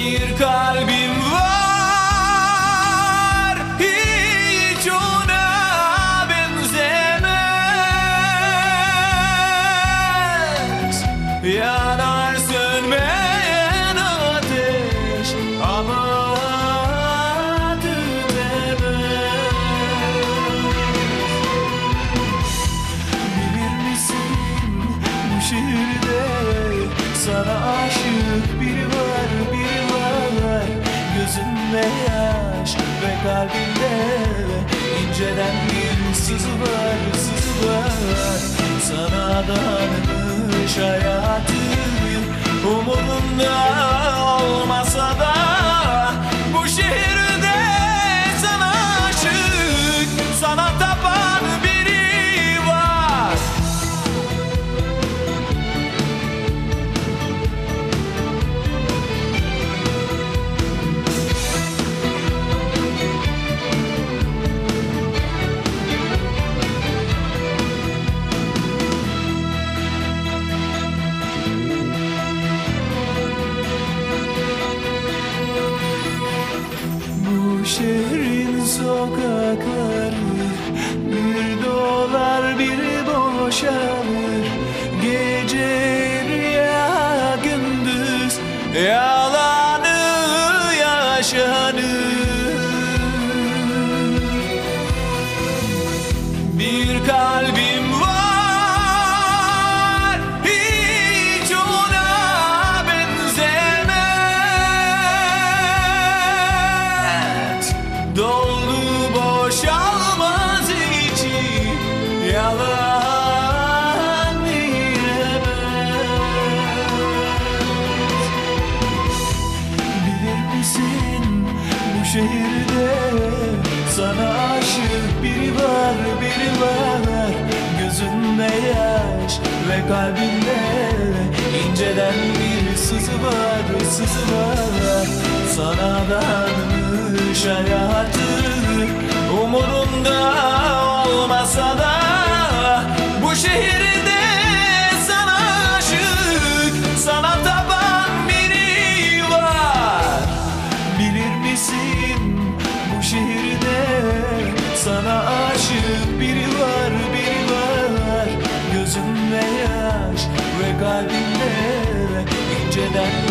Bir kalbim var, hiç ona benzemez. Yanar sönmeyen ateş ama tütemez. Bilir misin bu şehirde sana aşık biri var, biri var. Gözünde yaş ve kalbinde inceden bir sızı var, sızı var. Sana adanmış hayatı umurunda olmasa da bu şehirde sana aşık, sana tapan biri var. Bu şehrin sokakları bir dolar biri boşalır. Gece rüya, gündüz yalanı yaşanır. Bir kalbim var, hiç ona benzemez. Doldu boşalmaz içi, yalan diyemez. Bilir misin bu şehirde sana aşık biri var, biri var. Gözünde yaş ve kalbinde inceden bir sızı var, sızı var. Sana adanmış hayatı umurunda olmasa da bu şehirde sana aşık, sana tapan biri var. Bilir misin bu şehirde sana aşık biri var, biri var. Gözünde yaş ve kalbinde inceden